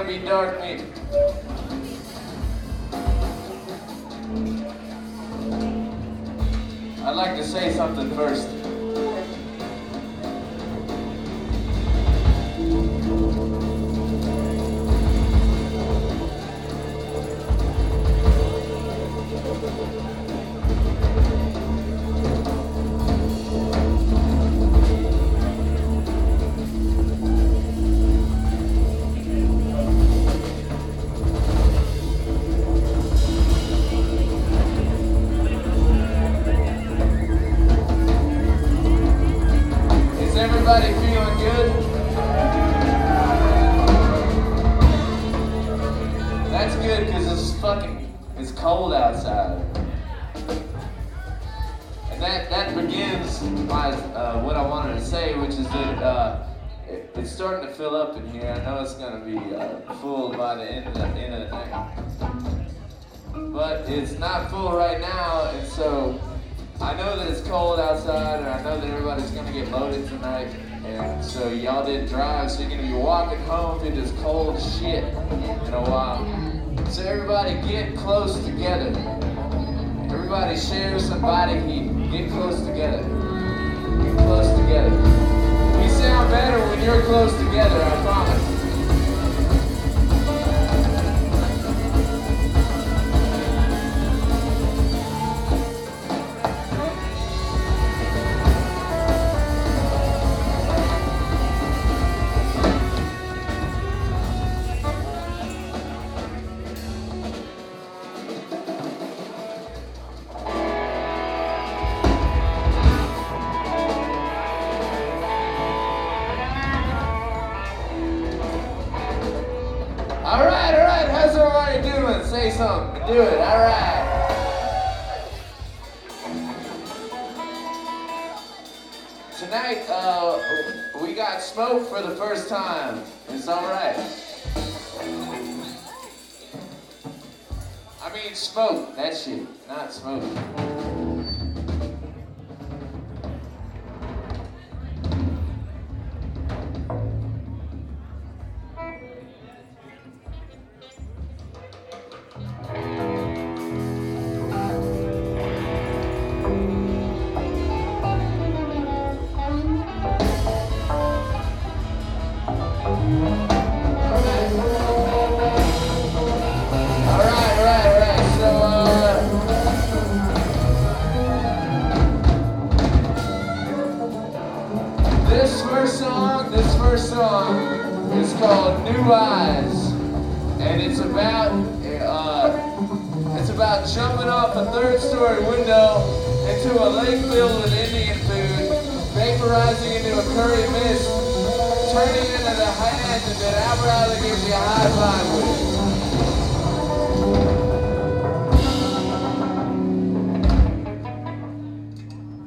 be dark music. I'd like to say something first. Everybody feeling good? That's good because it's cold outside. And that begins my what I wanted to say, which is that it's starting to fill up in here. I know it's going to be full by the end of the night. But it's not full right now, and so I know that it's cold outside, and I know that everybody's gonna get loaded tonight, and so y'all didn't drive, so you're gonna be walking home through this cold shit in a while. So everybody get close together. Everybody share some body heat. Get close together. Get close together. We sound better when you're close together, I promise. All right, how's everybody doing? Say something, do it, all right. Tonight, we got smoke for the first time. It's all right. I mean smoke, that shit, not smoke. This first song is called New Eyes, and it's about jumping off a third-story window into a lake filled with Indian food, vaporizing into a curry mist, turning into the hand that Alvarado gives you a high five with.